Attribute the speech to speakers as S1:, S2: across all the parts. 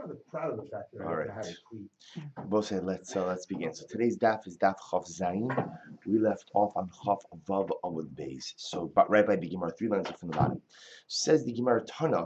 S1: rather proud of the fact that
S2: All
S1: I
S2: right.
S1: have a tweet.
S2: Both say let's begin. So today's daf is daf Chav Zayin. We left off on Chav Vav Amud Beis. So, but right by the Gemara, 3 lines from the bottom. Says the Gemara Tana,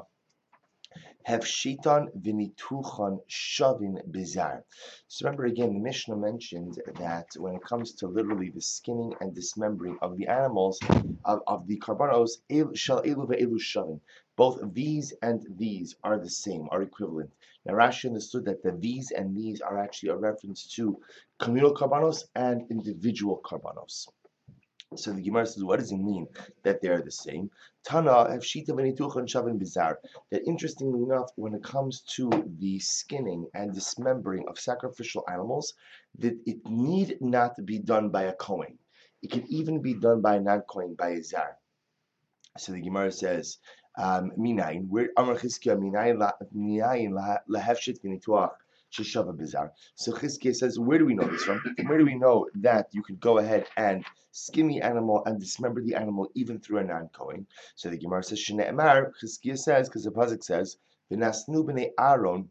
S2: have shitan v'nituchan shavin bizar. So remember again, the Mishnah mentioned that when it comes to literally the skinning and dismembering of the animals, of the karbanos, shal elu ve'elu shavin. Both these and these are the same, are equivalent. Now Rashi understood that the these and these are actually a reference to communal karbanos and individual karbanos. So the Gemara says, what does it mean that they're the same? Tana have shita v'nituchan shavin bizar. That interestingly enough, when it comes to the skinning and dismembering of sacrificial animals, that it need not be done by a kohen. It can even be done by a non-kohen, by a zar. So the Gemara says, minayin, where Amar Chizkiya minayin lahefshit v'nituach sheshava bizar. So Chizkiya says, where do we know this from? Where do we know that you can go ahead and skin the animal and dismember the animal even through a non-kohen? So the Gemara says, Shne'emar, Chizkiya says, because the pasuk says, v'nasnu b'nei Aaron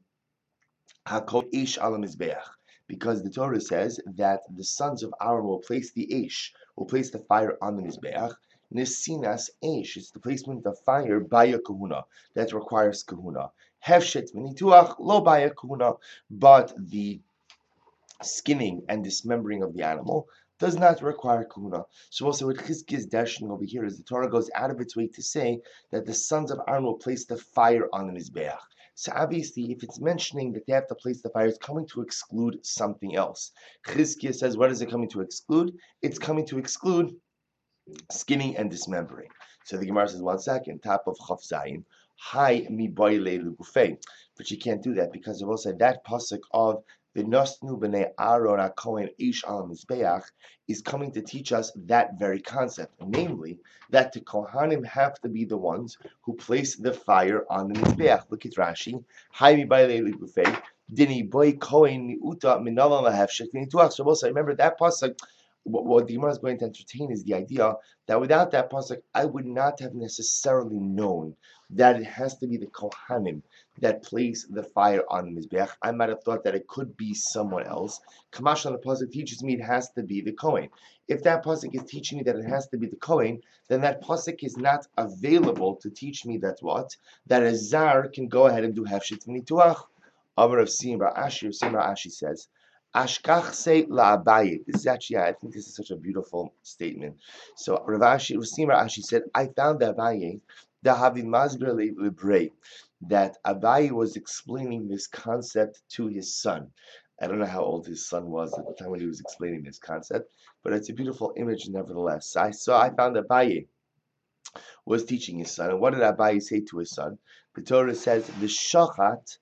S2: hakol ish ala mizbeach. Because the Torah says that the sons of Aaron will place the ish, will place the fire on the mizbeach. Nesinas ish, it's the placement of fire by a kahuna that requires kahuna. Hefshet v'nituach lo by a kahuna, but the skinning and dismembering of the animal does not require kahuna. So also what Chizkiah is dashing over here is the Torah goes out of its way to say that the sons of Aaron will place the fire on the mizbeach. So obviously, if it's mentioning that they have to place the fire, it's coming to exclude something else. Chizkiah says, what is it coming to exclude? It's coming to exclude skinning and dismembering. So the Gemara says, 1 second, top of Chav Zayin, Hai mi boile lugufei. But you can't do that because of also that pasuk of V'nosnu b'nei Aaron HaKohen ish al mizbeach is coming to teach us that very concept, namely that the Kohanim have to be the ones who place the fire on the mizbeach. Look at Rashi, Hai mi boile lugufei. Dini boy Kohen miuta minalam lahefshek v'nituach. So also remember that pasuk. What the Gemara is going to entertain is the idea that without that pasuk, I would not have necessarily known that it has to be the Kohanim that place the fire on the Mizbeach. I might have thought that it could be someone else. Kamash on the pasuk teaches me it has to be the Kohen. If that pasuk is teaching me that it has to be the Kohen, then that pasuk is not available to teach me that what? That a Zar can go ahead and do Hefshit V'nituach. Amar of Simra Ashi says, Ashkach say la Abaye. This is actually, I think this is such a beautiful statement. So Rav Ashi said, I found Abaye, the Havi Masber Libre, that Abaye was explaining this concept to his son. I don't know how old his son was at the time when he was explaining this concept, but it's a beautiful image nevertheless. I found Abaye was teaching his son. And what did Abaye say to his son? The Torah says, V'shochat,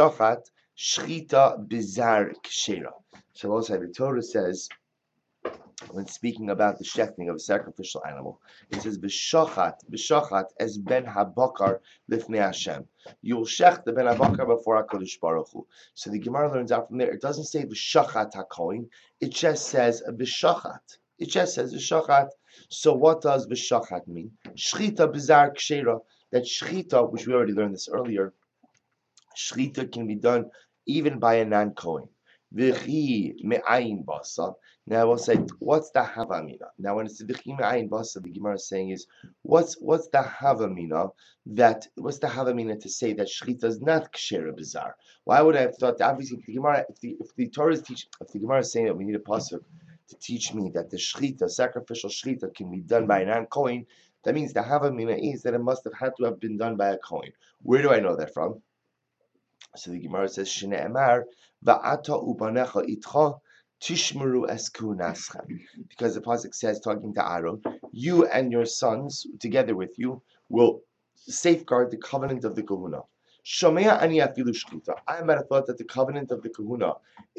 S2: shchita bizar kshera. So also the Torah says, when speaking about the shechting of a sacrificial animal, it says, V'shochat as ben habakar lifnei Hashem. You'll shech the ben habakar before HaKadosh Baruch Hu. So the Gemara learns out from there, it doesn't say V'shochat HaKoin, it just says V'shochat. It just says V'shochat. So what does V'shochat mean? Shchita bizar kshera. That shchita, which we already learned this earlier, shchita can be done even by a non-Kohen. V'chi me'ayin basa. Now I will say, what's the havamina? Now when it's v'chi me'ayin basa, the Gemara is saying is, what's the havamina? What's the havamina to say that shchita is not kshera bizar? Why would I have thought that? Obviously, if the Torah is teaching, if the Gemara is saying that we need a pasuk to teach me that the shchita, sacrificial shchita, can be done by a non-Kohen, that means the havamina is that it must have had to have been done by a Kohen. Where do I know that from? So the Gemara says, Shne'emar, va'ata ubanecha itcha, tishmeru es kunaschem. Because the pasuk says, talking to Aaron, you and your sons, together with you, will safeguard the covenant of the kahuna. Shomea ani afilu shchita. I might have thought that the covenant of the kahuna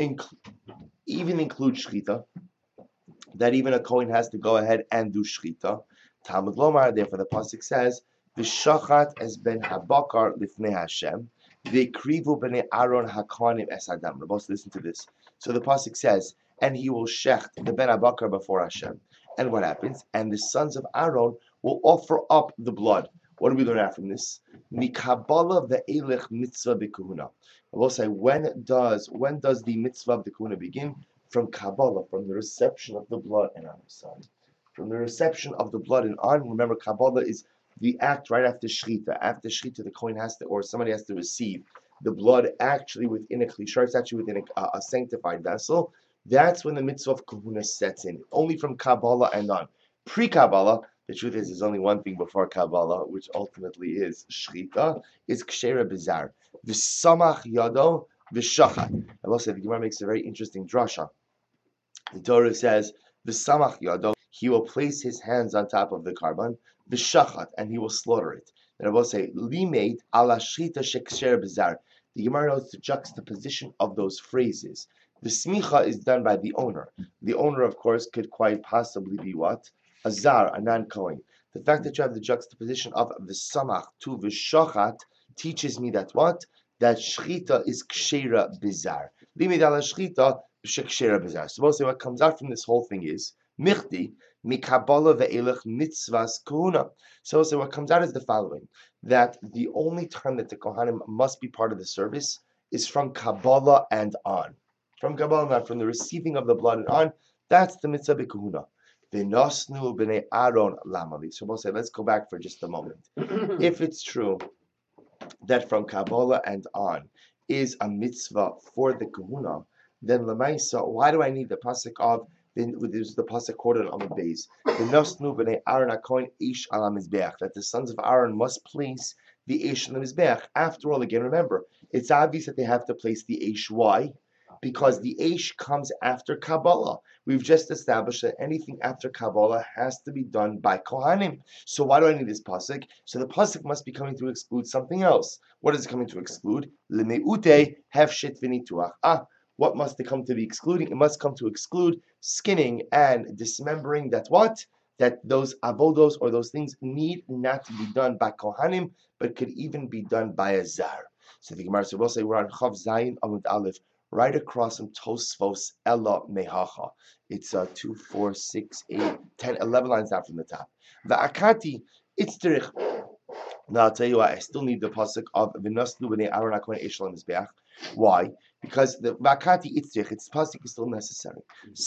S2: even includes shchita, that even a Kohen has to go ahead and do shchita. Talmud Lomar, therefore the pasuk says, V'shachat es ben habakar lifnei Hashem, v'krivu b'nei Aaron hakohanim es adam. Let's listen to this. So the pasuk says, and he will shecht the ben habakar before Hashem. And what happens? And the sons of Aaron will offer up the blood. What do we learn out from this? Mikabala ve'elech mitzvah b'kuhuna. I will say, when does the mitzvah of the kuhuna begin? From Kabbalah, from the reception of the blood, and I'm sorry, from the reception of the blood and on. Remember, Kabbalah is the act right after Shechita. After Shechita, the Kohen has to, or somebody has to receive the blood actually within a klishar, it's actually within a sanctified vessel. That's when the mitzvah of kahuna sets in. Only from Kabbalah and on. Pre-Kabbalah, the truth is, there's only one thing before Kabbalah, which ultimately is Shechita, is Kshera Bizar. V'samach yado v'shachat. I will say, the Gemara makes a very interesting drasha. The Torah says, v'samach yado, he will place his hands on top of the carbon, v'shachat, and he will slaughter it. And I will say, limeid ala shchita shekshera bizar. The Gemara notes the juxtaposition of those phrases. The smicha is done by the owner. The owner, of course, could quite possibly be what? A zar, a non-Kohen. The fact that you have the juxtaposition of v'samach to v'shachat teaches me that what? That shchita is kshera bizar. Limeid ala shchita shekshera bizar. So mostly what comes out from this whole thing is michti mikabala ve'elech mitzvahs kuhuna. So what comes out is the following: that the only time that the Kohanim must be part of the service is from Kabbalah and on. From Kabbalah and on, from the receiving of the blood and on, that's the mitzvah b'kuhuna. V'nosnu b'nei Aaron lamali. So let's go back for just a moment. If it's true that from Kabbalah and on is a mitzvah for the kahuna, then lemaisa, why do I need the pasuk of? There's the pasuk quoted on the base. V'nosnu b'nei Aaron hakohen ish ala mizbeach, that the sons of Aaron must place the ish on the mizbeach. After all, again, remember, it's obvious that they have to place the ish. Why? Because the ish comes after Kabbalah. We've just established that anything after Kabbalah has to be done by Kohanim. So why do I need this pasuk? So the pasuk must be coming to exclude something else. What is it coming to exclude? Lemeute hefshit v'nituach. What must it come to be excluding? It must come to exclude skinning and dismembering. That what? That those avodos or those things need not to be done by Kohanim, but could even be done by a zar. So the Gemara will say we're on Chav Zayin Amud Aleph, right across from Tosfos Ella Mehacha. It's 2, 4, 6, 8, 10, 11 lines down from the top. The Akati Itzterich. Now I'll tell you why I still need the pasuk of V'nosnu b'nei Aaron hakohen ish ala mizbeach. Why? Because the Vakati Itzrich, its pasuk is still necessary.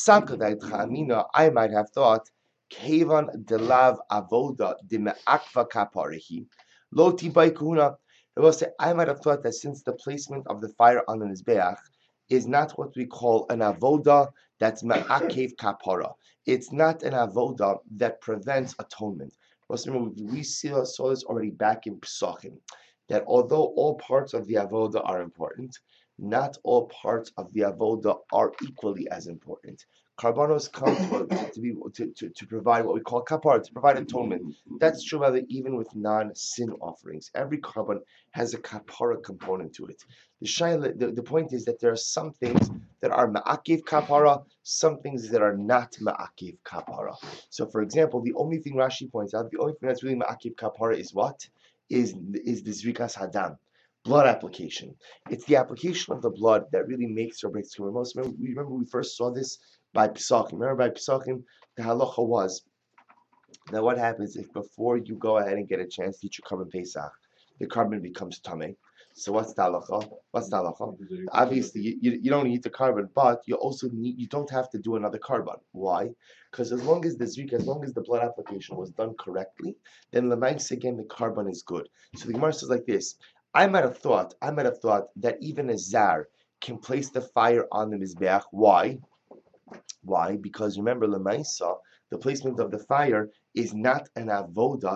S2: I might have thought, Kevan delav avoda de me'akva kaparihi, lo tibay kuhuna. I might have thought that since the placement of the fire on the mizbeach is not what we call an avoda that's me'akev kapara. It's not an avoda that prevents atonement. We saw this already back in Pesachim, that although all parts of the avoda are important, not all parts of the avoda are equally as important. Karbanos come to provide what we call kapar, to provide atonement. That's true even with non-sin offerings. Every carbon has a kapara component to it. The point is that there are some things that are ma'akiv kapara, some things that are not ma'akiv kapara. So, for example, the only thing Rashi points out, the only thing that's really ma'akiv kapara is what? Is the zrikas hadam. Blood application. It's the application of the blood that really makes or breaks the most. Remember we first saw this by Pesachim. Remember by Pesachim, the halacha was that what happens if before you go ahead and get a chance to eat your carbon Pesach, the carbon becomes tameh. So what's the halacha? Obviously, you don't eat the carbon, but you don't have to do another carbon. Why? Because as long as the blood application was done correctly, then l'maisa again the carbon is good. So the Gemara says like this. I might have thought that even a zar can place the fire on the mizbeach. Why? Because remember, l'maisa, the placement of the fire is not an avoda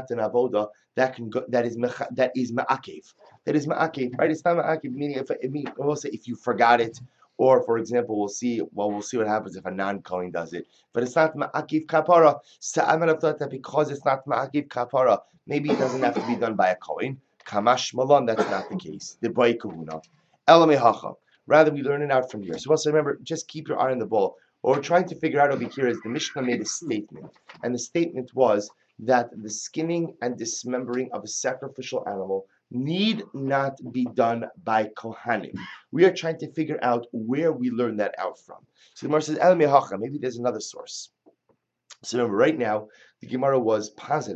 S2: that is ma'akev. That is ma'akev, right? It's not ma'akev, meaning we'll say if you forgot it, or for example, we'll see what happens if a non-Kohen does it. But it's not ma'akev kapara. So I might have thought that because it's not ma'akev kapara, maybe it doesn't have to be done by a Kohen. Kamash Malon, that's not the case. The Boy Kahuna. Elamehacha. Rather, we learn it out from here. So also remember, just keep your eye on the ball. What we're trying to figure out over here is the Mishnah made a statement. And the statement was that the skinning and dismembering of a sacrificial animal need not be done by Kohanim. We are trying to figure out where we learn that out from. So the Gemara says, Elamehacha. Maybe there's another source. So remember, right now, the Gemara was positing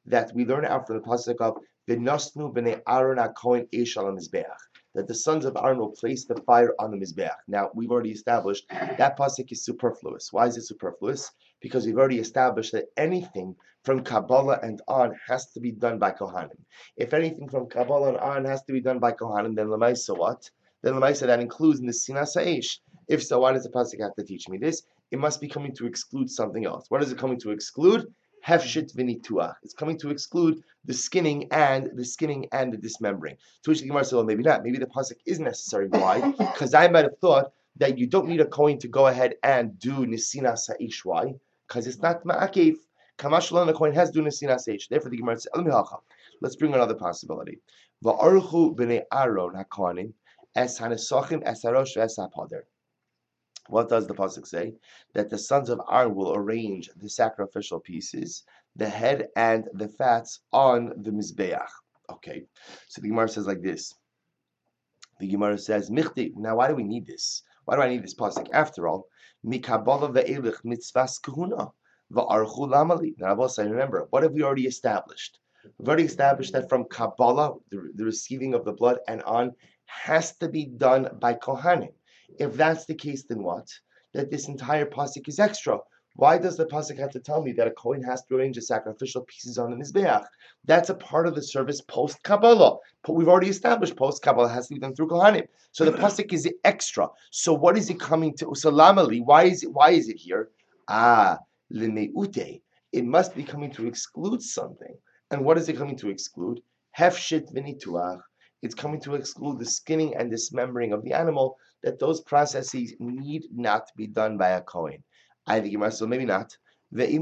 S2: that we learn out from the pasuk of V'nosnu b'nei Aaron HaKohen Eish al HaMizbeach, that the sons of Aaron will place the fire on the Mizbeach. Now, we've already established that pasuk is superfluous. Why is it superfluous? Because we've already established that anything from Kabbalah and on has to be done by Kohanim. If anything from Kabbalah and on has to be done by Kohanim, then Lamaisa what? Then Lamaisa that includes Nesinas HaEish. If so, why does the pasuk have to teach me this? It must be coming to exclude something else. What is it coming to exclude? Hefshit v'nituach. It's coming to exclude the skinning and the dismembering. To which the Gemara said, well, maybe not. Maybe the pasuk is necessary. Why? Because I might have thought that you don't need a kohen to go ahead and do nesinas ha'ish. Why? Because it's not ma'akev. Kamashalon, the kohen has to do nesinas ha'ish. Therefore, the Gemara said, let's bring another possibility. Va'aruchu b'nei Aaron hakohanim es hanesachim es harosh ve'es hapader. What does the pasuk say? That the sons of Aaron will arrange the sacrificial pieces, the head and the fats on the mizbeach. Okay, so the Gemara says like this. The Gemara says, "Michti." Now, why do we need this? Why do I need this pasuk? After all, mikabala ve'elich mitzvas kahuna va'archu lamali. Now, I remember, what have we already established? We've already established that from Kabbalah, the receiving of the blood and on, has to be done by Kohanim. If that's the case, then what? That this entire pasuk is extra. Why does the pasuk have to tell me that a kohen has to arrange the sacrificial pieces on the mizbeach? That's a part of the service post Kabbalah. But we've already established post Kabbalah has to be done through Kohanim. So the pasuk is extra. So what is it coming to? So lamali, why is it here? Limeute. It must be coming to exclude something. And what is it coming to exclude? Hefshit v'nituach. It's coming to exclude the skinning and dismembering of the animal, that those processes need not be done by a kohen. I think so maybe not. Maybe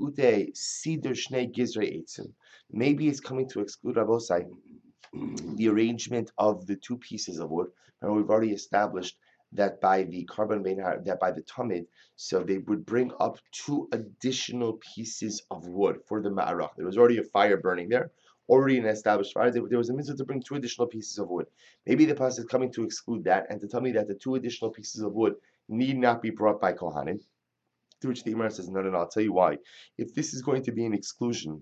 S2: it's coming to exclude Rabosai, the arrangement of the two pieces of wood. Remember, we've already established that by the tamid, so they would bring up two additional pieces of wood for the ma'arach. There was already a fire burning there. Already an established fire, there was a mitzvah to bring two additional pieces of wood. Maybe the pasuk is coming to exclude that and to tell me that the two additional pieces of wood need not be brought by Kohanim. To which the Gemara says, no, I'll tell you why. If this is going to be an exclusion,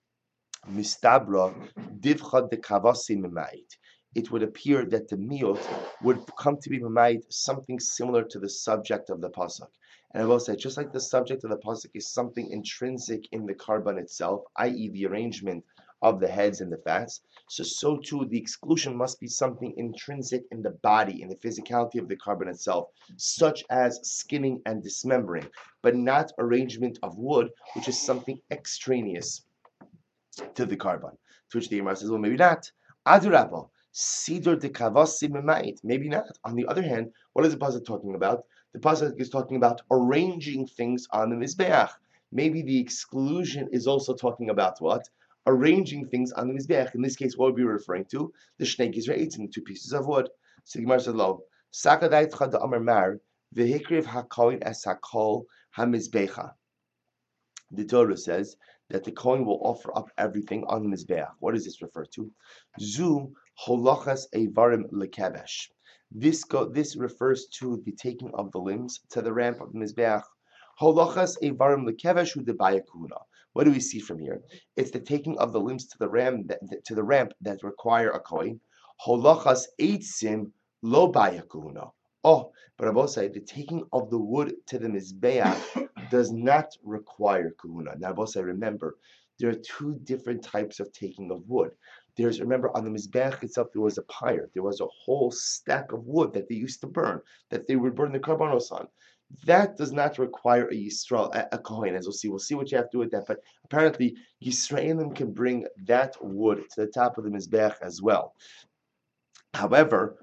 S2: mistabra divchad de kavasi memait, it would appear that the miot would come to be memait something similar to the subject of the pasuk. And I will say, just like the subject of the pasuk is something intrinsic in the karban itself, i.e., the arrangement of the heads and the fats, so too the exclusion must be something intrinsic in the body, in the physicality of the karban itself, such as skinning and dismembering, but not arrangement of wood, which is something extraneous to the karban. To which the Gemara says, well, maybe not. Adrabah, sidur de kavasi memait. Maybe not. On the other hand, what is the pasuk talking about? The pasuk is talking about arranging things on the mizbeach. Maybe the exclusion is also talking about what? Arranging things on the mizbeach. In this case, what would we be referring to? The shnei gizra'etzim, the two pieces of wood. So the Gemara says, "Lo, sakadai tchad amar mar v'hikriv hakohen es hakol hamizbecha." The Torah says that the kohen will offer up everything on the mizbeach. What does this refer to? Zu holachas evarim lekevesh. This refers to the taking of the limbs to the ramp of the mizbeach. Holachas evarim lekevesh hu debaya kuna. What do we see from here? It's the taking of the limbs to the ramp that require a kohen. Holachas eitzim lo baya kuna. Oh, but I will say the taking of the wood to the mizbeach does not require kahuna. Now, I will say, remember, there are two different types of taking of wood. Remember, on the mizbeach itself, there was a pyre. There was a whole stack of wood that they used to burn, that they would burn the karbanos on. That does not require a Yisrael, a kohen, as we'll see. We'll see what you have to do with that. But apparently, Yisraelim can bring that wood to the top of the mizbeach as well. However,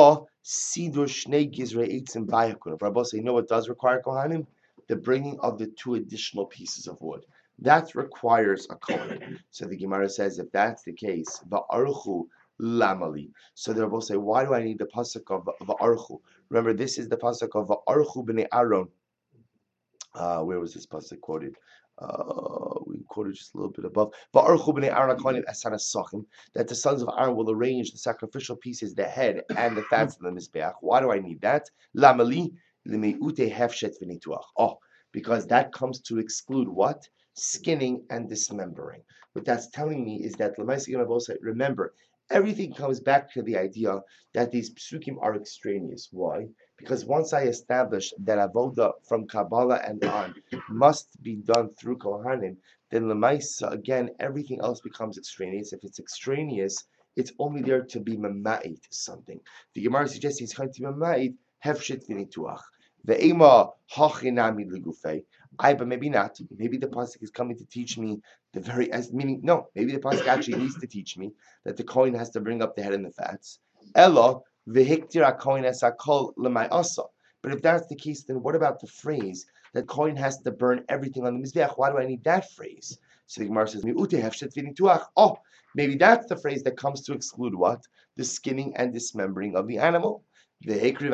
S2: sidur shnei gizra'etzim bayakun. Rabbi say, you know what does require kohanim? The bringing of the two additional pieces of wood. That requires a kohen. So the Gemara says, if that's the case, va'archu lamali. So the Rabbi say, why do I need the pasuk of va'archu? Remember, this is the pasuk of va'archu b'nei Aaron. Where was this pasuk quoted? We quoted just a little bit above. That the sons of Aaron will arrange the sacrificial pieces, the head and the fats of the mizbeach. Why do I need that? Oh, because that comes to exclude what? skinning, and dismembering. What that's telling me is that remember, everything comes back to the idea that these psukim are extraneous. Why? Because once I establish that avoda from Kabbalah and on must be done through Kohanim, then Lemaisa, again, everything else becomes extraneous. If it's extraneous, it's only there to be mamait something. The Gemara suggests he's going to be mamait hefshit v'nituach. Ve'ema hachinami legufei. But maybe not. Maybe the pasuk is coming to teach me the very meaning. No, maybe the pasuk actually needs to teach me that the kohen has to bring up the head and the fats. Ella v'hiktir kohen esakol lemay asa. But if that's the case, then what about the phrase that kohen has to burn everything on the mizbeach? Why do I need that phrase? So the Gemara says, oh, maybe that's the phrase that comes to exclude what? The skinning and dismembering of the animal. So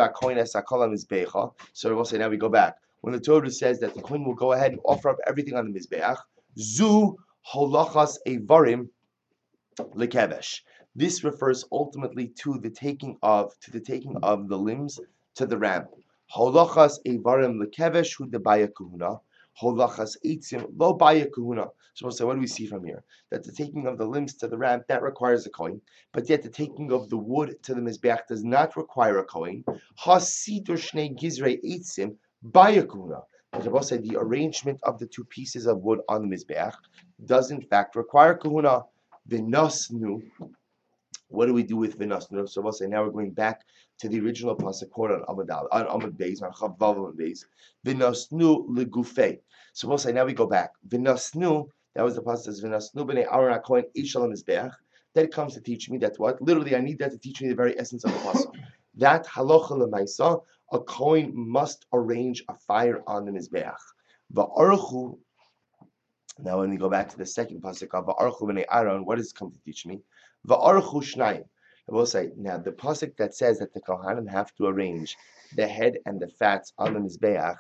S2: we'll say, now we go back. When the Torah says that the kohen will go ahead and offer up everything on the mizbeach, zu holachas evarim lekevesh. This refers ultimately to the taking of the limbs to the ram. Holachas evarim lekevesh hu debaya kahuna. Holachas eitzim lo baya kahuna. So we'll say, what do we see from here? That the taking of the limbs to the ram, that requires a kohen, but yet the taking of the wood to the mizbeach does not require a kohen. Hasidur shnei gizrei eitzim baya kahuna. But Rabbi said the arrangement of the two pieces of wood on the mizbeach does in fact require kahuna. V'nasnu. What do we do with v'nasnu? So we'll say, now we're going back to the original pasuk quote on Amud Beis, on Chav Vav Amud Beis. V'nasnu legufei. So we'll say, now we go back. V'nasnu. That was the pasuk says v'nasnu b'nei Aaron HaKohen ish al mizbeach. That comes to teach me that what? Literally, I need that to teach me the very essence of the pasuk. That halacha lemaisa, a kohen must arrange a fire on the mizbeach. Va'archu. Now, when we go back to the second pasuk of va'archu b'nei Aaron, what does it come to teach me? Va'archu shnayim. I will say, now the pasuk that says that the kohanim have to arrange the head and the fats on the mizbeach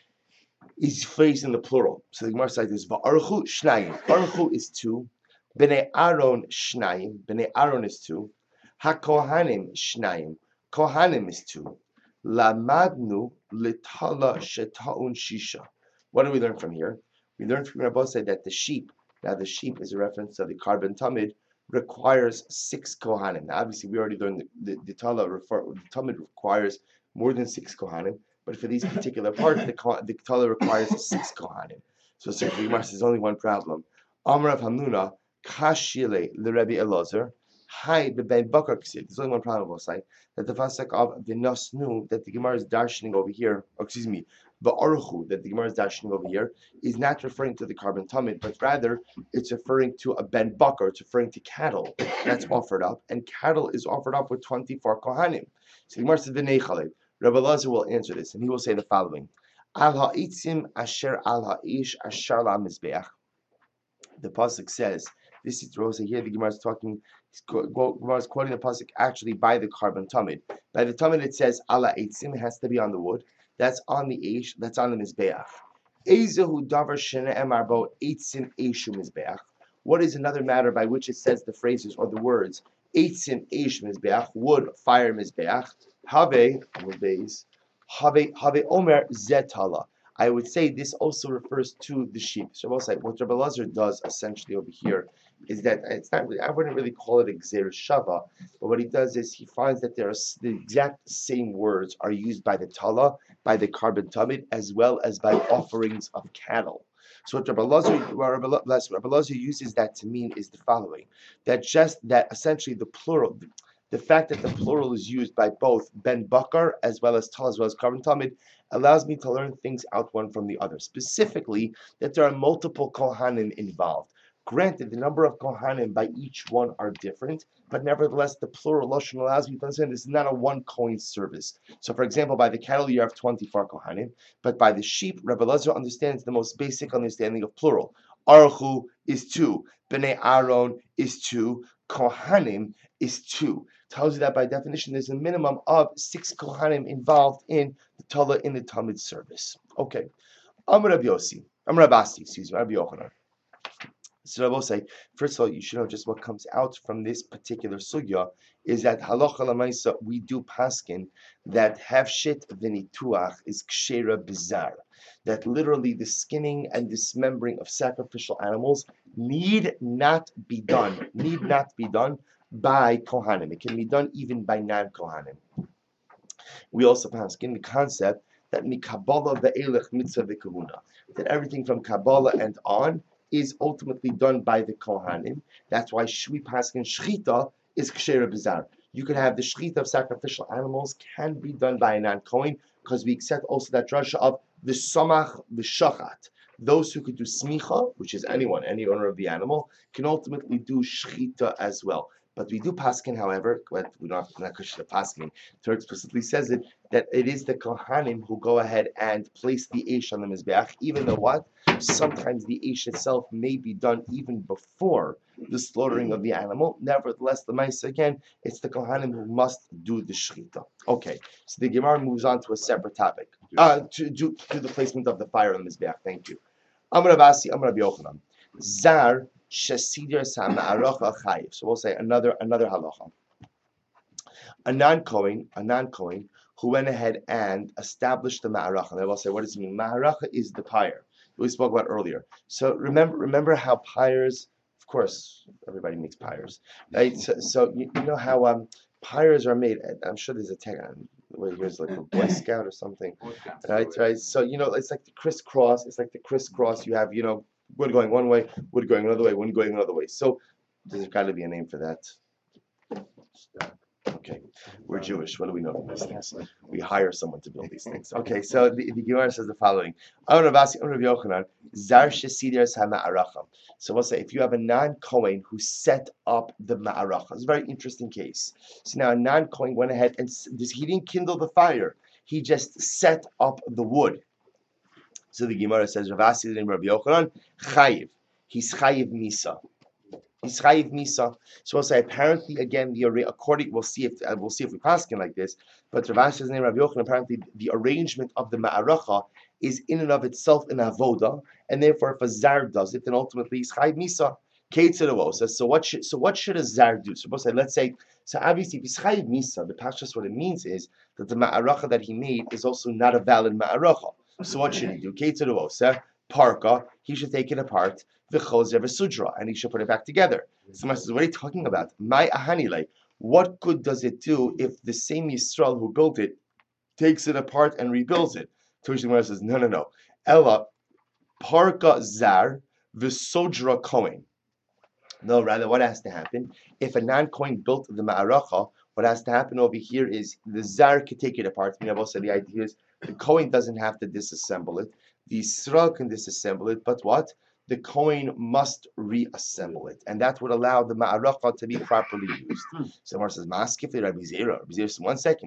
S2: is phrased in the plural. So the Gemara says this: va'archu shnayim. Archu is two. B'nei Aaron shnayim. B'nei Aaron is two. HaKohanim shnayim. Kohanim is two. Lamadnu litala sheta'un shisha. What do we learn from here? We learn from Rabbi said that the sheep, now the sheep is a reference to the carbon tamid, requires 6 kohanim. Now obviously we already learned the tamid requires more than 6 kohanim, but for these particular parts, the tala requires 6 kohanim. So the Gemara says only one problem. Amar Rav Hamnuna kashile l'Rebbe Elazar. Hi, b'bein bakar k'sid. There's only one problem. We'll say that the pasuk of v'nasnu that the Gemara is darshaning over here, v'archu that the Gemara is darshaning over here is not referring to the carbon tamid, but rather it's referring to a ben bakar. It's referring to cattle that's offered up, and cattle is offered up with 24 kohanim. So the Gemara says v'neichalev. Rabbi Elazar will answer this, and he will say the following: Al ha'itzim asher al ha'ish asher la mizbeach. The pasuk says. This is Rosa here. The Gemara is talking. Gemara is quoting the pasuk actually by the carbon tamid. By the tamid it says ala eitzim. It has to be on the wood. That's on the eish. That's on the mizbeach. Ezehu davar shene'emar bo eitzim eishu mizbeach. What is another matter by which it says the phrases or the words eitzim eish mizbeach, wood fire mizbeach? Have omer zetala. I would say this also refers to the sheep. So what Rabbi Elazar does essentially over here is that it's not really, I wouldn't really call it a Gzeir Shava, but what he does is he finds that there are the exact same words are used by the Tala, by the carbon tamid, as well as by offerings of cattle. So what Rabbi Elazar uses that to mean is the following: that essentially the plural. The fact that the plural is used by both ben bakar as well as tal as well as carbon tamid allows me to learn things out one from the other. Specifically, that there are multiple kohanim involved. Granted, the number of kohanim by each one are different, but nevertheless, the plural lashon allows me to understand this is not a one coin service. So, for example, by the cattle you have 24 kohanim, but by the sheep, Rabbi Elazar understands the most basic understanding of plural. Archu is 2, Bnei Aaron is 2, kohanim is 2. Tells you that by definition there's a minimum of 6 kohanim involved in the Tala in the Talmud service. Okay. Rabbi Yochanan. So I will say, first of all, you should know just what comes out from this particular sugya is that halacha lamaisa we do paskin that hefshit v'nituach is kshera bizar, that literally the skinning and dismembering of sacrificial animals need not be done by kohanim. It can be done even by non-kohanim. We also paskin the concept that mikabala ve'elech mitzvah v'kahuna, that everything from Kabbalah and on is ultimately done by the Kohanim. That's why we paskin shchita is kshera bizar. You can have the shchita of sacrificial animals can be done by a non-Kohen because we accept also that drasha of the samach v'shachat. Those who could do smicha, which is anyone, any owner of the animal, can ultimately do shchita as well. But we do paskin, however, we don't have not kushta paskin. Torah explicitly says it that it is the kohanim who go ahead and place the eish on the mizbeach, even though what sometimes the eish itself may be done even before the slaughtering of the animal. Nevertheless, the ma'ase again, it's the kohanim who must do the shechita. Okay, so the Gemara moves on to a separate topic. To the placement of the fire on the mizbeach. Thank you. Amar Abasi, Amar Rabbi Yochanan. Zar. So we'll say another halacha. A non-Kohen who went ahead and established the ma'aracha. And I will say, what does it mean? Ma'aracha is the pyre we spoke about earlier. So remember how pyres, of course, everybody makes pyres, right? So you know how pyres are made. I'm sure there's a tag on. Here's like a Boy Scout or something, right? So it's like the crisscross. It's like the crisscross. You have wood going one way, wood going another way, wood going another way. So there's got to be a name for that. Okay, we're Jewish. What do we know from these things? We hire someone to build these things. Okay, so the Gemara says the following: So we'll say if you have a non-Kohen who set up the ma'aracha, it's a very interesting case. So now a non-Kohen went ahead and he didn't kindle the fire; he just set up the wood. So the Gemara says, Ravasi and Rabbi Yochanan, chayiv. He's chayiv misa. He's chayiv misa. So we'll say apparently again we'll see if we pass it like this. But Ravasi's name Rabbi Yochanan, apparently the arrangement of the ma'aracha is in and of itself an avoda, and therefore if a zar does it, then ultimately he's chayiv misa. So what should a zar do? So we'll say so obviously if he's chayiv misa, the pashtus what it means is that the ma'aracha that he made is also not a valid ma'aracha. So what should he do? Parka, he should take it apart, and he should put it back together. Someone says, what are you talking about? My ahanile. What good does it do if the same Yisrael who built it takes it apart and rebuilds it? Tushimara says, no. Ella, parka zar, v'sodra kohen. No, rather, what has to happen? If a non-Kohen built the ma'aracha, what has to happen over here is the zar can take it apart. I will say the idea is the Kohen doesn't have to disassemble it. The Yisrael can disassemble it, but what? The Kohen must reassemble it. And that would allow the ma'aracha to be properly used. So Mar says, Maskif Rabbi Zera. Rabbi Zera says, 1 second.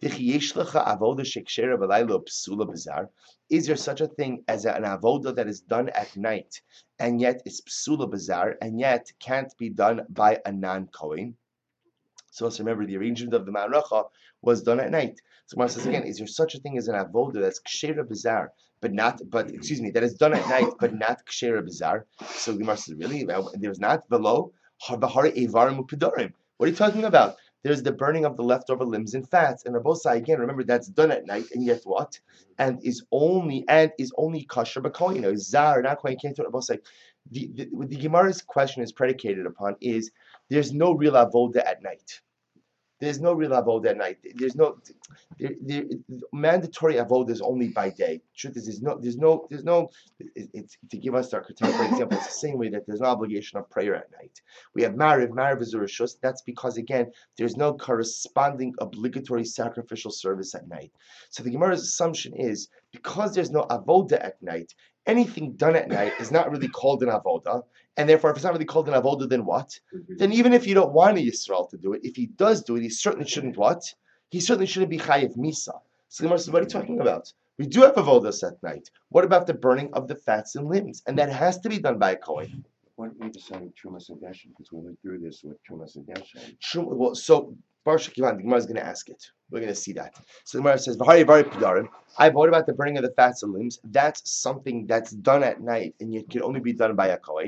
S2: Is there such a thing as an avoda that is done at night, and yet it's psula bazar, and yet can't be done by a non-Kohen? So let's remember the arrangement of the ma'aracha was done at night. So Mar says again, is there such a thing as an avoda that's kshera bazar, that is done at night, but not kshera bazar? So the Mar says, really? There's not below v'hari evarim u'pedarim. What are you talking about? There's the burning of the leftover limbs and fats, and Rabosai again. Remember that's done at night, and yet what? And is only kosher b'kohen. Zar, not kohen. Can't do Rabosai. The Gemara's question is predicated upon is there's no real avoda at night. There's no real avoda at night. There's no mandatory avoda is only by day. Truth is, there's no. It's to give us our contemporary example. It's the same way that there's no obligation of prayer at night. We have mariv. Mariv is a rishus. That's because again, there's no corresponding obligatory sacrificial service at night. So the Gemara's assumption is because there's no avoda at night, anything done at night is not really called an avoda. And therefore, if it's not really called an avoda, then what? Then even if you don't want a Yisrael to do it, if he does do it, he certainly shouldn't what? He certainly shouldn't be chayiv misa. So the Gemara says, what are you talking about? We do have avodas at night. What about the burning of the fats and limbs? And that has to be done by a kohen.
S1: Why don't we decide Trumas and Geshem? Because we went through this with Trumas and Geshem.
S2: Well, so Baruch Kivan, the Gemara is going to ask it. We're going to see that. So the Gemara says, "V'hari vari pidarim." What about the burning of the fats and limbs? That's something that's done at night, and it can only be done by a kohen.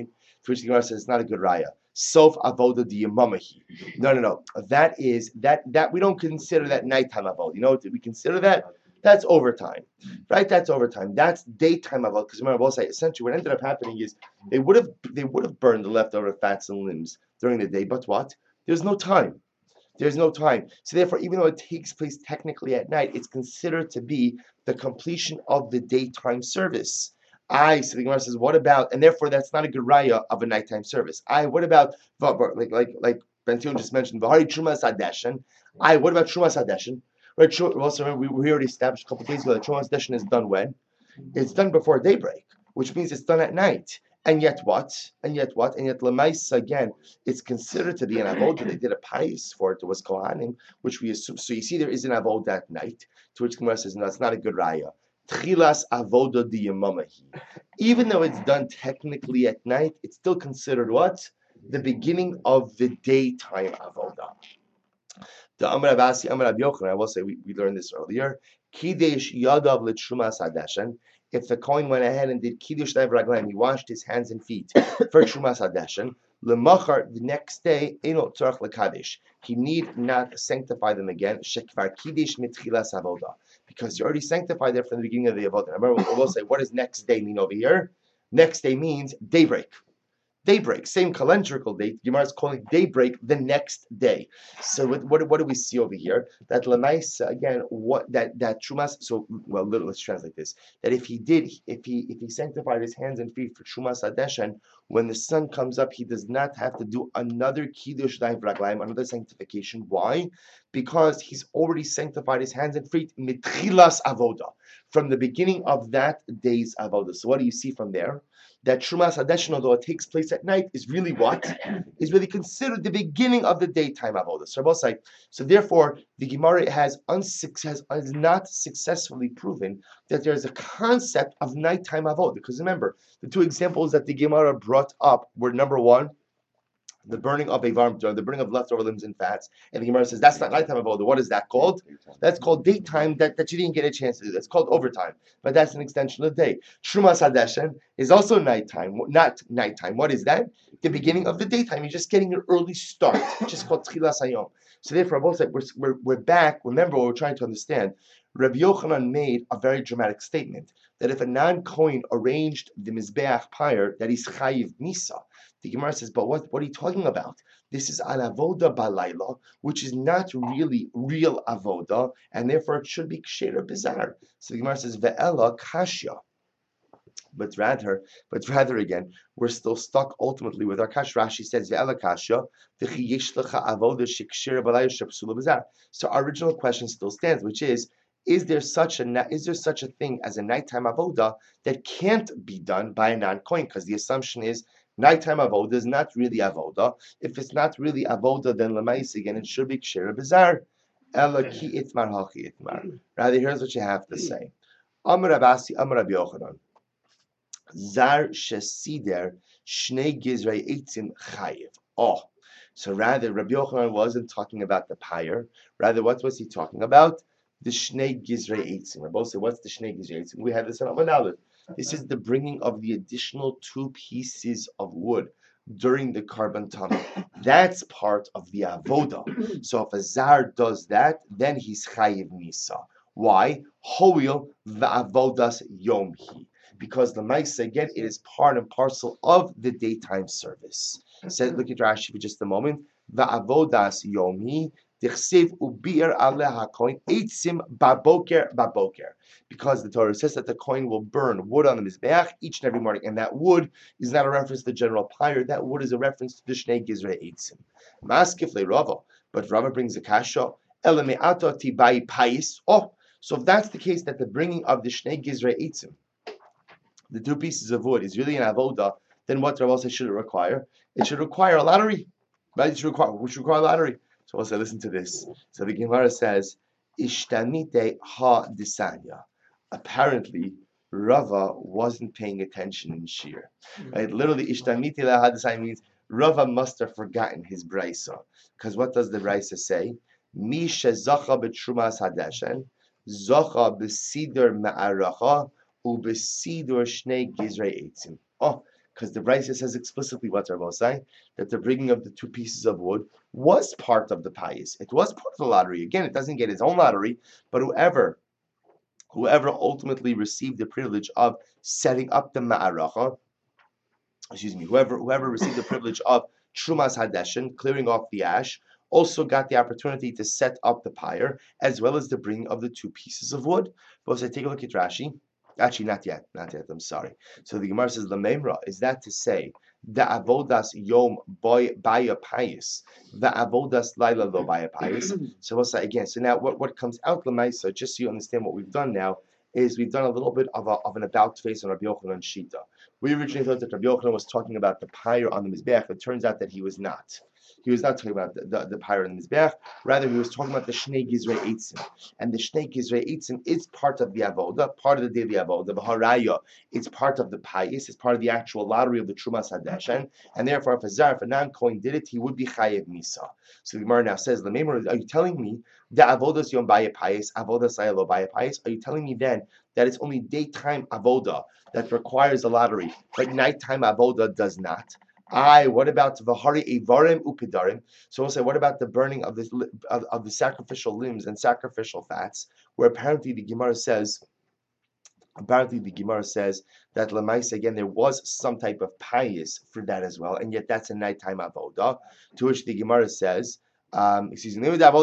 S2: which the Gemara says it's not a good raya. Sof avoda diyamamahi. No. That is that we don't consider that nighttime avoda. You know what we consider that? That's overtime, right? That's overtime. That's daytime avoda. Because remember, I will say essentially what ended up happening is they would have burned the leftover fats and limbs during the day, but what? There's no time. There's no time. So therefore, even though it takes place technically at night, it's considered to be the completion of the daytime service. So the Gemara says, what about, and therefore that's not a good raya of a nighttime service. What about, like Ben Tion just mentioned, V'hari Trumas Hadeshen. What about Trumas Hadeshen? Right, also remember, we already established a couple of days ago that Trumas Hadeshen is done when? It's done before daybreak, which means it's done at night. And yet what? And yet Lamais, again, it's considered to be an avodah. They did a pious for it. It was Kohanim, which we assume. So you see, there is an avodah at night, to which Gemara says, no, it's not a good raya. Tchilas avodah diyamamahi. Even though it's done technically at night, it's still considered what? The beginning of the daytime avodah. The Amar Abasi, Amar Rabbi Yochanan, I will say, we learned this earlier. Kidesh yadav l'trumas hadeshen. If the Kohen went ahead and did Kiddush Lev Raglaim, he washed his hands and feet for Trumas Hadeshen, Lemachar, the next day, Eno Tzarach Lekadesh. He need not sanctify them again, Shekvar Kiddush Mitchilas Avoda, because you already sanctified there from the beginning of the Avoda. Remember, we'll say, what does next day mean over here? Next day means daybreak. Daybreak, same calendrical date. Gemara is calling daybreak the next day. So what do we see over here? That Lamais again, what that Trumas. So let's translate this. That if he sanctified his hands and feet for Trumas Hadeshen, when the sun comes up, he does not have to do another Kiddush Daiv Raglaim, another sanctification. Why? Because he's already sanctified his hands and feet mitchilas avoda, from the beginning of that day's avoda. So what do you see from there? That Trumas Hadeshen, although it takes place at night, is really what? Is really considered the beginning of the daytime avodah. So therefore, the Gemara has not successfully proven that there is a concept of nighttime avodah. Because remember, the two examples that the Gemara brought up were, number one, the burning of the burning of leftover limbs and fats, and the Gemara says that's not nighttime avodah. What is that called? That's called daytime. That you didn't get a chance to do. That's called overtime, but that's an extension of the day. Trumas Hadeshen is also nighttime, not nighttime. What is that? The beginning of the daytime. You're just getting an early start, which is called Tchilas Hayom. So therefore, both like we're back. Remember what we're trying to understand. Rabbi Yochanan made a very dramatic statement that if a non-Kohen arranged the Mizbeach pyre, that he's chayiv misa. The Gemara says, but what are you talking about? This is an avoda balayla, which is not really real avoda, and therefore it should be ksheira bizarre. So the Gemara says, ve'ela kashya. But rather again, we're still stuck ultimately with our kash. Rashi says, ve'ela kashya, v'chi yesh lecha avoda shekshira balayla shepsula bizarre. So our original question still stands, which is there such a thing as a nighttime avoda that can't be done by a non-Kohen? Because the assumption is nighttime avoda is not really avoda. If it's not really avoda, then lemais again it should be kshira bizarre. Ela ki itmar hachi itmar. Rather, here's what you have to say. Amar Abasi, Amar Rabbi Yochanan. Zar shesider shnei gizrei eitzim chayiv. So rather, Rabbi Yochanan wasn't talking about the pyre. Rather, what was he talking about? The Shnei Gizrei Eitzim. Rabbi said, what's the Shnei Gizrei Eitzim? We have this in Amanalit. This is the bringing of the additional 2 pieces of wood during the carbon tunnel. That's part of the avoda. So if a zar does that, then he's chayiv misa. Why? Hoil va'avodas yomhi. Because the Maisa, again, it is part and parcel of the daytime service. So look at Rashi for just a moment. Va'avodas yomhi. Because the Torah says that the Kohen will burn wood on the Mizbeach each and every morning, and that wood is not a reference to the general pyre. That wood is a reference to the Shnei Gizrei Eitzim. Maskif leRava, but Rava brings a kasha. Elame'ata tibai pais. So if that's the case, that the bringing of the Shnei Gizrei Eitzim, the 2 pieces of wood, is really an avoda, then what Rava says should it require? It should require a lottery, right? It should require a lottery. So also listen to this. So the Gemara says, Ishtamite ha disanya. Apparently, Rava wasn't paying attention in Shir. Right? Literally, Ishtamite ha disanya means Rava must have forgotten his brisa. Because what does the brisa say? Mi shezacha b'trumas hadeshen, zacha b'sidur ma'aracha, u'b'sidur shnei gizrei eitzim. because the Brisa says explicitly what Rabbi saying, that the bringing of the two pieces of wood was part of the payis. It was part of the lottery. Again, it doesn't get its own lottery, but whoever ultimately received the privilege of setting up the ma'aracha, whoever received the privilege of Trumas Hadeshin, clearing off the ash, also got the opportunity to set up the pyre, as well as the bringing of the two pieces of wood. But I take a look at Rashi. Actually, not yet, I'm sorry. So the Gemara says, Lamemra, is that to say, the avodas yom baya payis, the avodas laila lo baya payis? So we'll say again, so now what comes out Lamaisa, just so you understand what we've done now, is we've done a little bit of an about face on Rabbi Yochanan Shita. We originally thought that Rabbi Yochanan was talking about the pyre on the Mizbeach, but it turns out that he was not. He was not talking about the pyre on the Mizbeach. Rather, he was talking about the Shnei Gizrei Eitzim. And the Shnei Gizrei Eitzim is part of the Avoda, part of the daily Avoda. The Haraya, it's part of the Payis, it's part of the actual lottery of the Trumas Hadeshen. And therefore, if a non-Kohen did it, he would be Chayev Misa. So the Gemara now says, are you telling me that Avodas Yom Baya Payis, Avodas Ayalo Baya Payis? Are you telling me then that it's only daytime Avoda that requires a lottery, but nighttime Avoda does not? What about Vahari Evarim Upidarim? So we'll say, what about the burning of the sacrificial limbs and sacrificial fats, where apparently the Gemara says that Lamais, again, there was some type of pious for that as well, and yet that's a nighttime avoda, to which the Gemara says, sof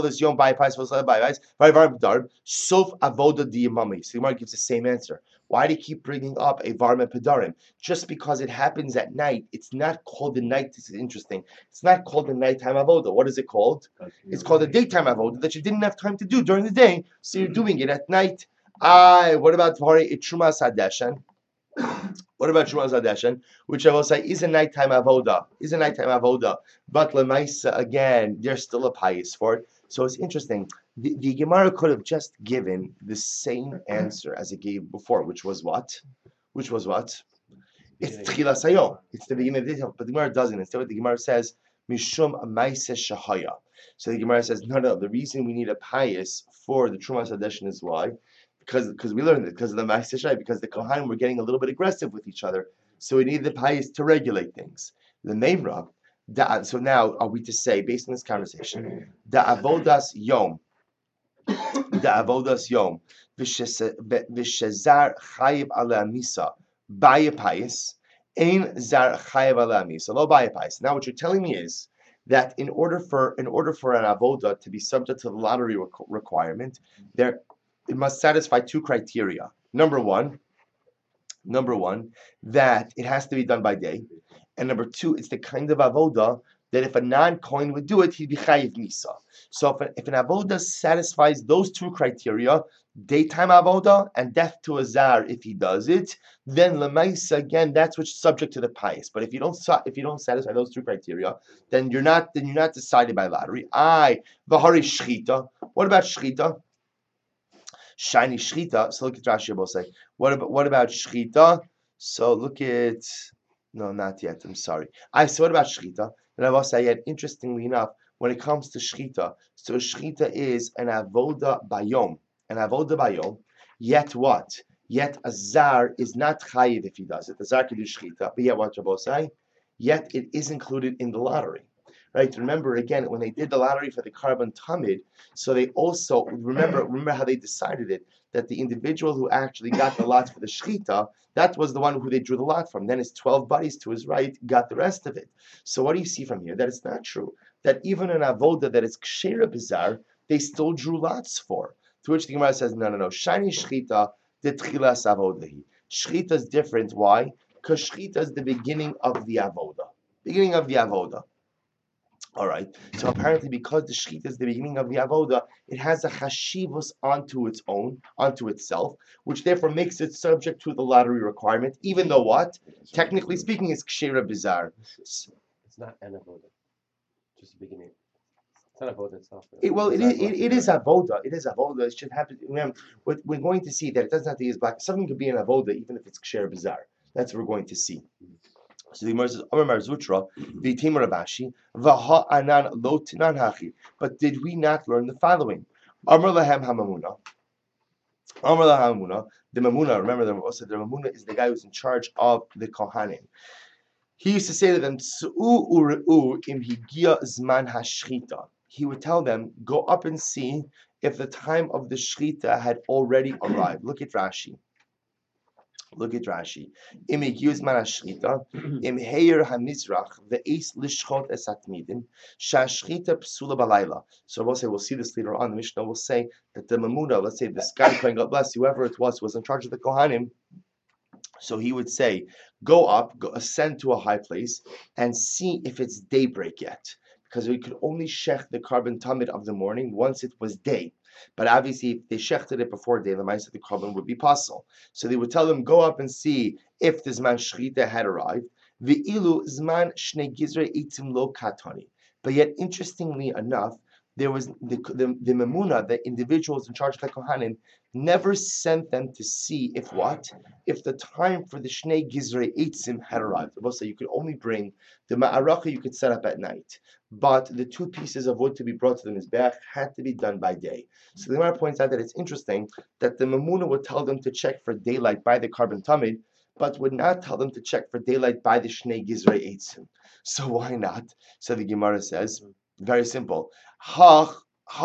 S2: avoda diyamami. So the Gemara gives the same answer. Why do you keep bringing up a varma pedarim? Just because it happens at night, it's not called the night. This is interesting. It's not called the nighttime avoda. What is it called? It's called the daytime avoda that you didn't have time to do during the day, so you're doing it at night. What about Trumas Hadeshen? What about Trumas Hadeshen? Which I will say is a nighttime avoda. But Lemaisa, again, there's still a pious for it. So it's interesting. The Gemara could have just given the same answer as it gave before, which was what? It's Tchilas Hayom. It's the beginning of the day. But the Gemara doesn't. Instead, the Gemara says, Mishum Maise Shahaya. So the Gemara says, no. The reason we need a pious for the Trumas Hadeshen is why? Because we learned it, because of the Ma'aseh Shai, because the Kohanim were getting a little bit aggressive with each other, so we needed the pious to regulate things. The Meimra, so now are we to say, based on this conversation, the avodas yom, v'shezar chayiv ala misa, baya pious, ein zar chayiv ala misa, lo baya pious. Now what you're telling me is that in order for an avoda to be subject to the lottery requirement, it must satisfy two criteria. Number one, that it has to be done by day, and number two, it's the kind of avoda that if a non-Kohen would do it, he'd be chayiv misa. So if an avoda satisfies those two criteria, daytime avoda and death to a zar, if he does it, then lemaisa, again, that's what's subject to the pious. But if you don't satisfy those two criteria, then you're not decided by lottery. Vahari shchita. What about shchita? Shiny shchita. So look at Rashi. Will say, what about shchita? So look at not yet. I'm sorry. So what about shchita? And I will say, yet interestingly enough, when it comes to shchita, so shchita is an avoda bayom. Yet what? Yet a zar is not chayiv if he does it. The zar can do shchita, but yet what Rabbi say? Yet it is included in the lottery. Right? Remember again when they did the lottery for the Karban Tamid, so they also remember how they decided it, that the individual who actually got the lot for the shechita, that was the one who they drew the lot from. Then his 12 buddies to his right got the rest of it. So what do you see from here? That it's not true. That even an avoda that is kshera bizar, they still drew lots for. To which the Gemara says, no. Shani shechita de tchilas avodahi. Shechita is different. Why? Because shechita is the beginning of the avoda. All right. So apparently, because the shechita is the beginning of the avoda, it has a chashivus onto itself, which therefore makes it subject to the lottery requirement. Even though what, technically speaking, is kshera bizar.
S3: It's not an avoda. Just the beginning. It's not avoda itself.
S2: It is avoda. It is avoda. It should happen. Remember, we're going to see that it doesn't have to be as black. Something could be an avoda even if it's kshera bizar. That's what we're going to see. So the Gemara says, Amar Zutra, V'Timer Rabashi, V'ha Anan Lo Tinan Hachi. But did we not learn the following? Amar Lahem HaMamuna. The Mamuna, remember the Mamuna is the guy who's in charge of the Kohanim. He used to say to them, "Tzu'u ure'u im higia zman hashchita." He would tell them, "Go up and see if the time of the shchita had already arrived." Look at Rashi. Look at Rashi. Im higia zman hashchita, im heir hamizrach ve'es lishchot es atmidin, shashchita psula balayla. So we'll see this later on. The Mishnah will say that the Mamuna, let's say this guy, God bless whoever it was in charge of the Kohanim. So he would say, go up, ascend to a high place, and see if it's daybreak yet. Because we could only shech the carbon tamid of the morning once it was day. But obviously, if they shechted it before day, the mice of the carbon would be possible. So they would tell them, go up and see if the Zman Shechita had arrived. Ve'ilu Zman Shnei Gizrei Eitzim Lo Katani. But yet, interestingly enough, there was the Memuna, the individuals in charge of the Kohanim, never sent them to see if what? If the time for the Shnei Gizrei Eitzim had arrived. So you could only bring the Ma'aracha you could set up at night. But the two pieces of wood to be brought to the Mizbeach had to be done by day. So the Gemara points out that it's interesting that the Memuna would tell them to check for daylight by the carbon tamid, but would not tell them to check for daylight by the Shnei Gizrei Eitzim. So why not? So the Gemara says, very simple. Hach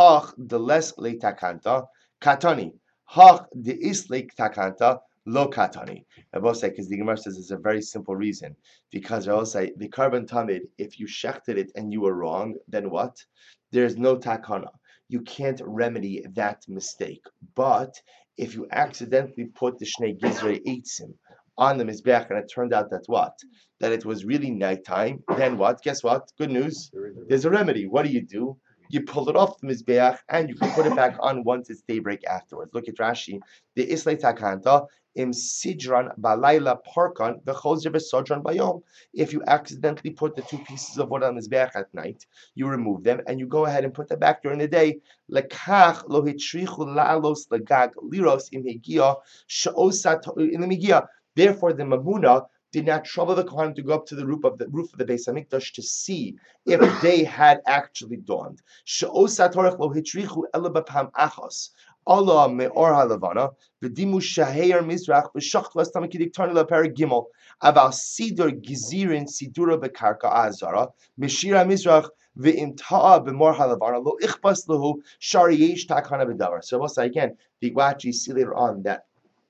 S2: the less le takanta katani. Hach the is le takanta lo katani. I will say because the Gemara says it's a very simple reason. Because I will say the carbon tamid, if you shechted it and you were wrong, then what? There's no takana. You can't remedy that mistake. But if you accidentally put the Shnei Gizrei Eitzim on the Mizbeach and it turned out that what? That it was really nighttime, then what? Guess what? Good news. There's a remedy. What do? You pull it off the Mizbeach and you can put it back on once it's daybreak afterwards. Look at Rashi. The Islay Takanta im Sidran Balayla Parkan v'chozer v'sodran bayom. If you accidentally put the two pieces of wood on the Mizbeach at night, you remove them and you go ahead and put them back during the day. Lekach lo hitrichu la'alos legag liros im higia she'osat in the migia. Therefore, the Mamuna did not trouble the Kohanim to go up to the roof of the Beis Hamikdash to see if day had actually dawned. She'osat torach lo hitrichu ela b'pam achos. Allah me'or halavana v'dimu shaheir mizrach v'shach l'astam kidik tarni l'per gimel aval sidor gizirin sidura bekarka azara mishira mizrach v'imta'a b'mor halavana lo ichbas lehu shari yesh takana b'davar. So we'll say again, we will actually see later on that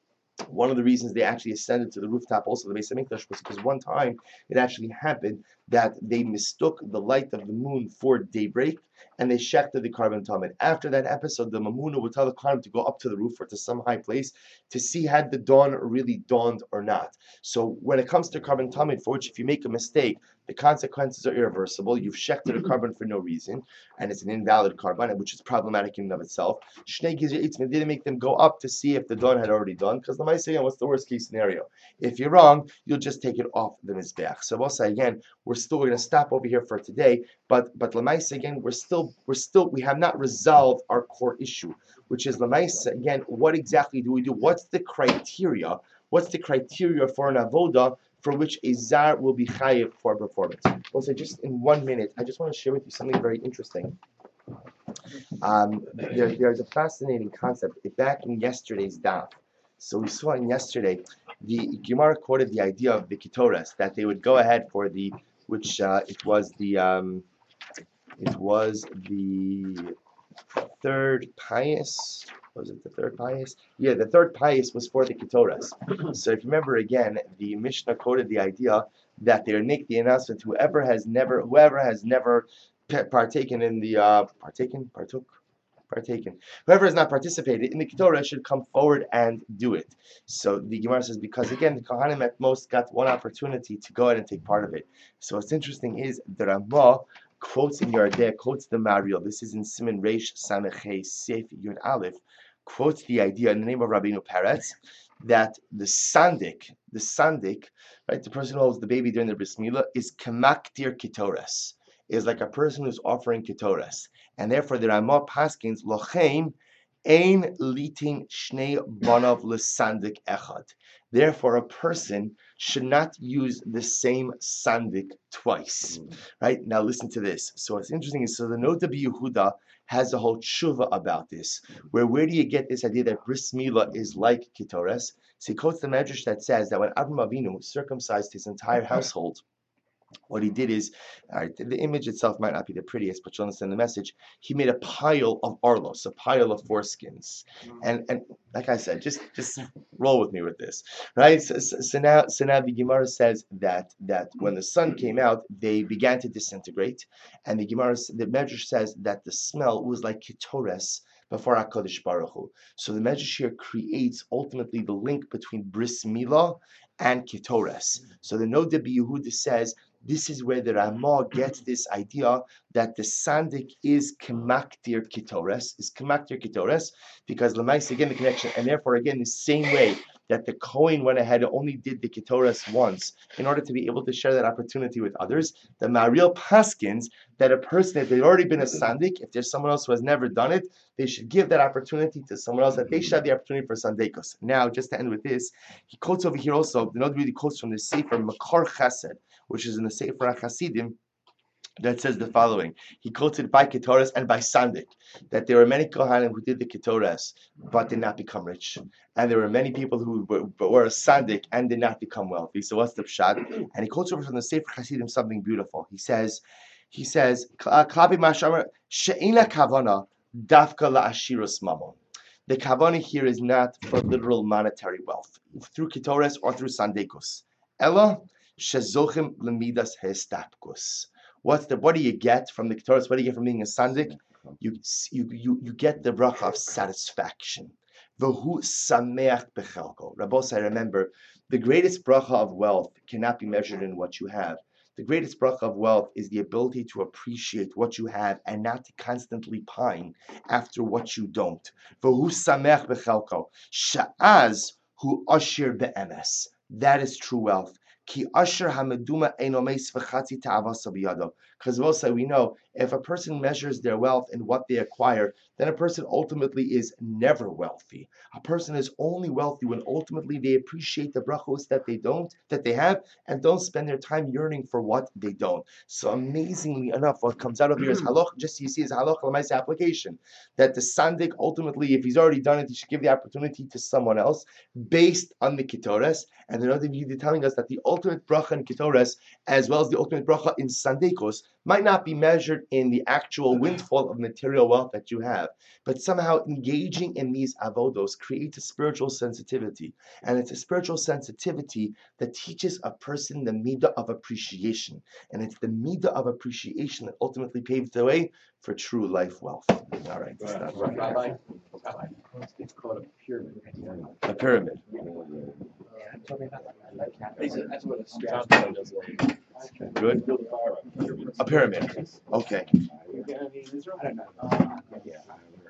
S2: one of the reasons they actually ascended to the rooftop also the Beis Hamikdash was because one time it actually happened that they mistook the light of the moon for daybreak and they shechted the carbon tamid. After that episode, the Mamuna would tell the Kohanim to go up to the roof or to some high place to see had the dawn really dawned or not. So when it comes to carbon tamid, for which if you make a mistake, the consequences are irreversible. You've shechted a carbon for no reason, and it's an invalid carbon, which is problematic in and of itself. Shnei Gizrei Eitzim didn't make them go up to see if the dawn had already dawned, because the Ma'aseh, what's the worst case scenario? If you're wrong, you'll just take it off the Mizbeach. So we'll say again, we're going to stop over here for today, but Lamaisa again, we have not resolved our core issue, which is Lamaisa again, what exactly do we do? What's the criteria? What's the criteria for an avoda for which a zar will be chayiv for performance? Well, so just in 1 minute, I just want to share with you something very interesting. There's a fascinating concept back in yesterday's daf. So we saw in yesterday, the Gemara quoted the idea of the Ketores, that they would go ahead for the, which it was the third pious. Was it the third pious? Yeah, the third pious was for the Ketores. So if you remember again, the Mishnah quoted the idea that they would make the announcement, whoever has never partaken in the whoever has not participated in the Ketorah should come forward and do it. So the Gemara says, because again, the Kohanim at most got one opportunity to go ahead and take part of it. So what's interesting is the Ramah quotes in Yardeh, quotes the Mariel. This is in Siman Reish Samechei Seif Yud Aleph, quotes the idea in the name of Rabbeinu Peretz that the sandik, right, the person who holds the baby during the bris milah is kamaktir Ketores, is like a person who's offering Ketores. And therefore, the Ramah paskins lochein ein litin shnei banav lesandik echad. Therefore, a person should not use the same sandik twice. Right now, listen to this. So what's interesting is so the Nota B'Yehuda has a whole tshuva about this. Where do you get this idea that bris milah is like Ketores? So he quotes the Medrash that says that when Avraham Avinu circumcised his entire household, what he did is, all right, the image itself might not be the prettiest, but you understand the message. He made a pile of arlos, a pile of foreskins, and like I said, just roll with me with this, right? So now the Gemara says that when the sun came out, they began to disintegrate, and the Medrash says that the smell was like ketores before HaKadosh Baruch Hu. So the Medrash here creates ultimately the link between bris milah and ketores. So the Noda B'Yehuda says this is where the Ramah gets this idea that the sandik is kemaktir ketores, because Lamais again the connection, and therefore again the same way that the Kohen went ahead and only did the ketores once in order to be able to share that opportunity with others. The Mariel Paskins that a person, if they've already been a sandik, if there's someone else who has never done it, they should give that opportunity to someone else, that they should have the opportunity for sandekos. Now, just to end with this, he quotes over here also, the Noda really quotes from the Sefer Makar Chesed, which is in the Sefer HaChasidim, that says the following. He quoted by Ketores and by Sandik, that there were many Kohanim who did the Ketores but did not become rich. And there were many people who were a Sandik and did not become wealthy. So what's the pshat? And he quotes over from the Sefer Hasidim something beautiful. He says, Klabi Mashamar She'ina Kavana Dafka La'ashirus Mamon. The Kavana here is not for literal monetary wealth, through Ketores or through Sandekos. Ella Shezochim Lemidas Hestapkus. What do you get from the Ketores? What do you get from being a sandik? You get the bracha of satisfaction. V'hu sameach bechelko. Rabbos, I remember, the greatest bracha of wealth cannot be measured in what you have. The greatest bracha of wealth is the ability to appreciate what you have and not to constantly pine after what you don't. V'hu sameach bechelko. Sha'az hu ashir be'emes. That is true wealth. Ki asher hameduma enomeis v'chatzi ta'avasa biyado. Because also we know if a person measures their wealth in what they acquire, then a person ultimately is never wealthy. A person is only wealthy when ultimately they appreciate the brachos that they have, and don't spend their time yearning for what they don't. So amazingly enough, what comes out of here is halach. Just you see is halach l'maisa application, that the sandik ultimately, if he's already done it, he should give the opportunity to someone else based on the ketores. And the other view telling us that the ultimate bracha in ketores, as well as the ultimate bracha in sandekos, might not be measured in the actual windfall of material wealth that you have, but somehow engaging in these avodos creates a spiritual sensitivity, and it's a spiritual sensitivity that teaches a person the midah of appreciation, and it's the midah of appreciation that ultimately paves the way for true life wealth. All right,
S3: Rabbi, it's called a pyramid.
S2: a pyramid.
S3: That's what a strategy does.
S2: Good. A pyramid. Okay.
S3: I don't know.